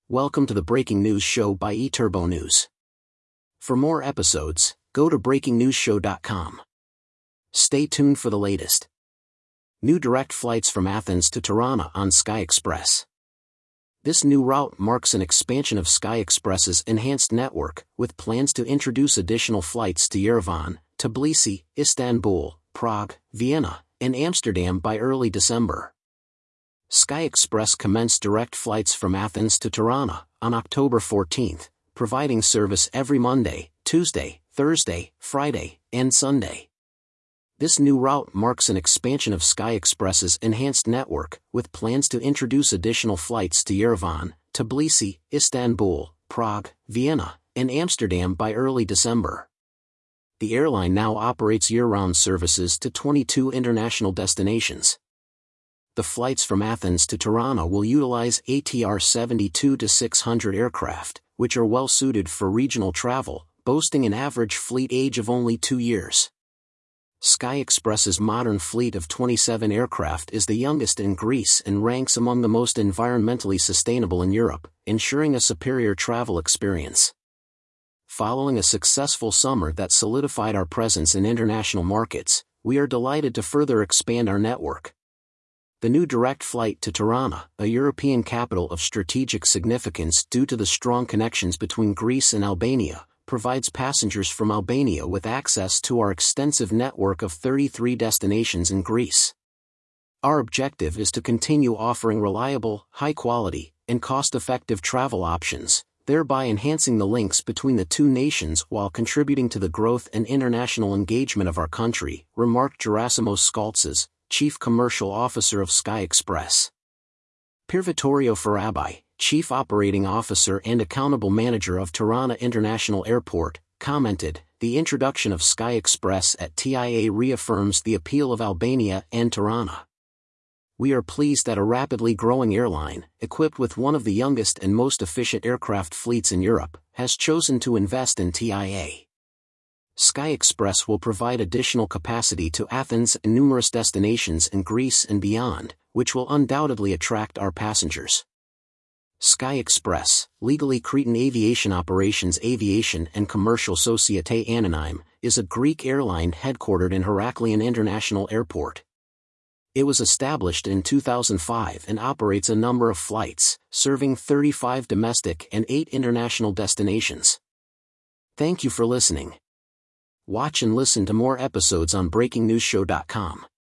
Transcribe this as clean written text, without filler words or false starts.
Welcome to the Breaking News Show by eTurbo News. For more episodes, go to breakingnewsshow.com. Stay tuned for the latest. New direct flights from Athens to Tirana on Sky Express. This new route marks an expansion of Sky Express's enhanced network, with plans to introduce additional flights to Yerevan, Tbilisi, Istanbul, Prague, Vienna, and Amsterdam by early December. Sky Express commenced direct flights from Athens to Tirana on October 14, providing service every Monday, Tuesday, Thursday, Friday, and Sunday. This new route marks an expansion of Sky Express's enhanced network, with plans to introduce additional flights to Yerevan, Tbilisi, Istanbul, Prague, Vienna, and Amsterdam by early December. The airline now operates year-round services to 22 international destinations. The flights from Athens to Tirana will utilize ATR 72-600 aircraft, which are well suited for regional travel, boasting an average fleet age of only 2 years. Sky Express's modern fleet of 27 aircraft is the youngest in Greece and ranks among the most environmentally sustainable in Europe, ensuring a superior travel experience. Following a successful summer that solidified our presence in international markets, we are delighted to further expand our network. The new direct flight to Tirana, a European capital of strategic significance due to the strong connections between Greece and Albania, provides passengers from Albania with access to our extensive network of 33 destinations in Greece. Our objective is to continue offering reliable, high-quality, and cost-effective travel options, thereby enhancing the links between the two nations while contributing to the growth and international engagement of our country, remarked Gerasimos Skaltzis, Chief Commercial Officer of Sky Express. Pirvitorio Farabai, Chief Operating Officer and Accountable Manager of Tirana International Airport, commented, "The introduction of Sky Express at TIA reaffirms the appeal of Albania and Tirana. We are pleased that a rapidly growing airline, equipped with one of the youngest and most efficient aircraft fleets in Europe, has chosen to invest in TIA. Sky Express will provide additional capacity to Athens and numerous destinations in Greece and beyond, which will undoubtedly attract our passengers." Sky Express, legally Cretan Aviation Operations Aviation and Commercial Societe Anonyme, is a Greek airline headquartered in Heraklion International Airport. It was established in 2005 and operates a number of flights, serving 35 domestic and 8 international destinations. Thank you for listening. Watch and listen to more episodes on breakingnewsshow.com.